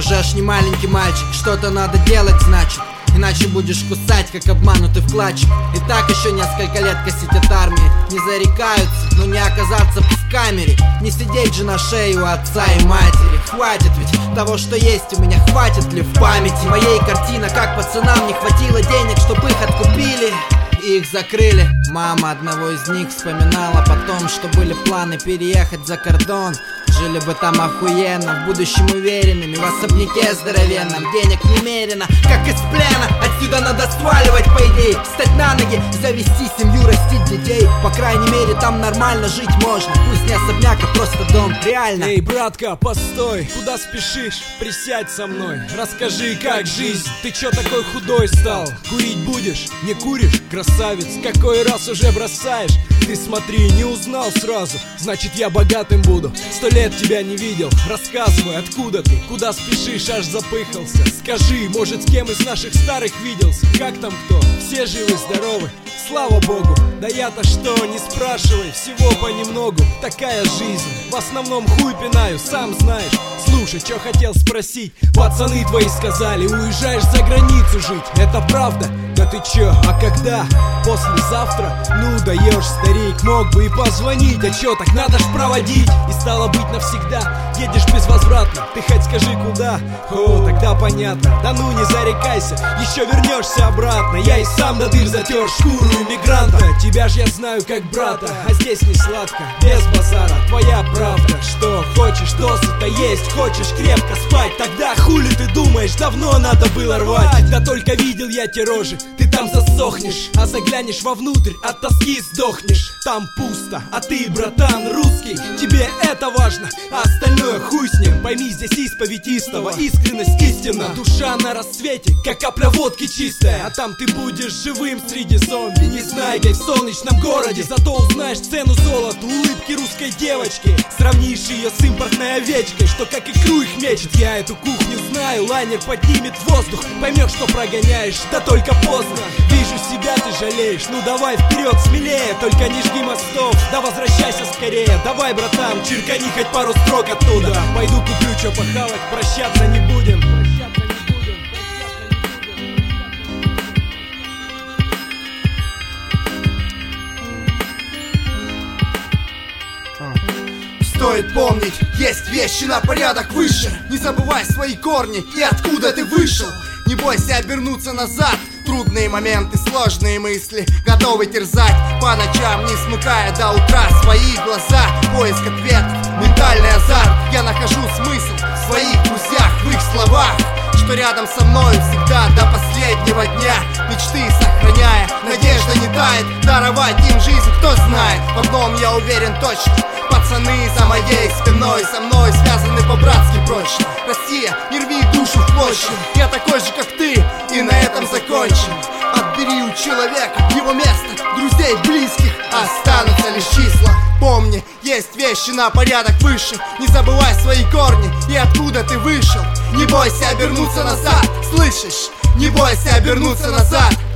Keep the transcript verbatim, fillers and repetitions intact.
уже аж не маленький мальчик. Что-то надо делать, значит, иначе будешь кусать, как обманутый вкладчик. И так еще несколько лет косить от армии. Не зарекаются, но не оказаться в камере. Не сидеть же на шее у отца и матери. Хватит ведь того, что есть у меня, хватит ли в памяти моей картина, как пацанам не хватило денег, чтобы их откупили и их закрыли. Мама одного из них вспоминала потом, что были планы переехать за кордон. Жили бы там охуенно, в будущем уверенными, в особняке здоровенном, денег немерено, как из плена. Отсюда надо сваливать, по идее, встать на ноги, завести семью, растить детей. По крайней мере, там нормально жить можно. Пусть не особняк, а просто дом, реально. Эй, братка, постой, куда спешишь? Присядь со мной, расскажи, как жизнь. Ты чё такой худой стал? Курить будешь? Не куришь? Красавец, какой раз уже бросаешь? Ты смотри, не узнал сразу, значит я богатым буду. Сто лет тебя не видел, рассказывай, откуда ты, куда спешишь, аж запыхался. Скажи, может, с кем из наших старых виделся? Как там кто? Все живы-здоровы? Слава богу, да я-то что, не спрашивай, всего понемногу. Такая жизнь, в основном хуй пинаю, сам знаешь. Слушай, что хотел спросить, пацаны твои сказали, уезжаешь за границу жить, это правда? Да ты чё, а когда? Послезавтра? Ну даешь, старик, мог бы и позвонить. А чё, так надо ж проводить. И стало быть навсегда, едешь безвозвратно. Ты хоть скажи куда? О, тогда понятно. Да ну не зарекайся, еще вернешься обратно. Я и сам до дыр затер шкуру иммигранта. Тебя ж я знаю как брата, а здесь не сладко, без базара, твоя правда. Что, хочешь досыта есть, хочешь крепко спать? Тогда хули ты думаешь, давно надо было рвать. Да только видел я те рожи, ты там засохнешь, а заглянешь вовнутрь, от тоски сдохнешь. Там пусто, а ты, братан, русский, тебе это важно, а остальное хуй с ним. Пойми, здесь исповедь истова, искренность истина. Душа на рассвете, как капля водки чистая. А там ты будешь живым среди зомби, не знайкой в солнечном городе. Зато узнаешь цену золоту, улыбки русской девочки. Сравнишь ее с импортной овечкой, что как икру их мечет. Я эту кухню знаю, лайнер поднимет воздух. Поймешь, что прогоняешь, да только поздно. Вижу себя, ты жалеешь, ну давай вперед смелее. Только не жги мостов, да возвращайся скорее. Давай, братан, черкани хоть пару строк оттуда. Пойду куплю чё похавать, прощаться не будем. Стоит помнить, есть вещи на порядок выше. Не забывай свои корни и откуда ты вышел. Не бойся обернуться назад. Трудные моменты, сложные мысли готовы терзать по ночам, не смыкая до утра свои глаза. Поиск ответов, ментальный азарт. Я нахожу смысл в своих друзьях, в их словах, что рядом со мной всегда до последнего дня. Мечты сохраняя, надежда не тает. Даровать им жизнь, кто знает. В одном я уверен точно: пацаны за моей спиной, со мной связаны по-братски прочно. Россия, не рви душу в клочья. Я такой же, как ты, и на этом закончим. Отбери у человека его место, друзей, близких, останутся лишь числа. Помни, есть вещи на порядок выше. Не забывай свои корни и откуда ты вышел. Не бойся обернуться назад, слышишь? Не бойся обернуться назад.